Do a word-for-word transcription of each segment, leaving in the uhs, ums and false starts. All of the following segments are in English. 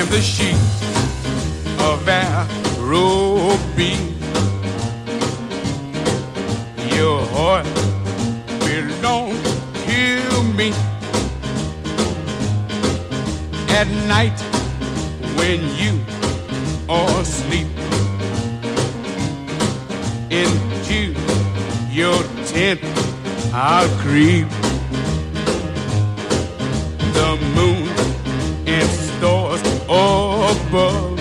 am the sheep of Araby. Your heart belongs to me. At night when you are asleep, into your tent I'll creep. The moon and stars above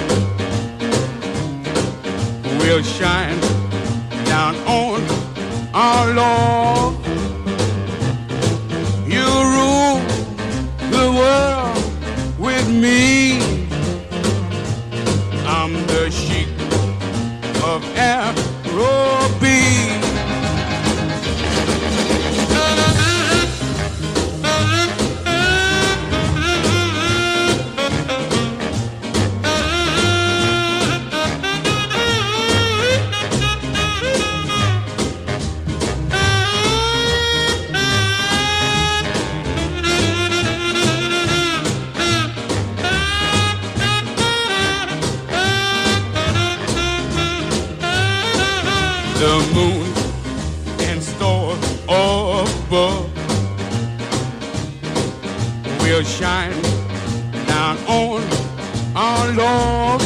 will shine down on our love. You rule the world with me. I'm the sheep of Araby. The moon and stars above will shine down on our love.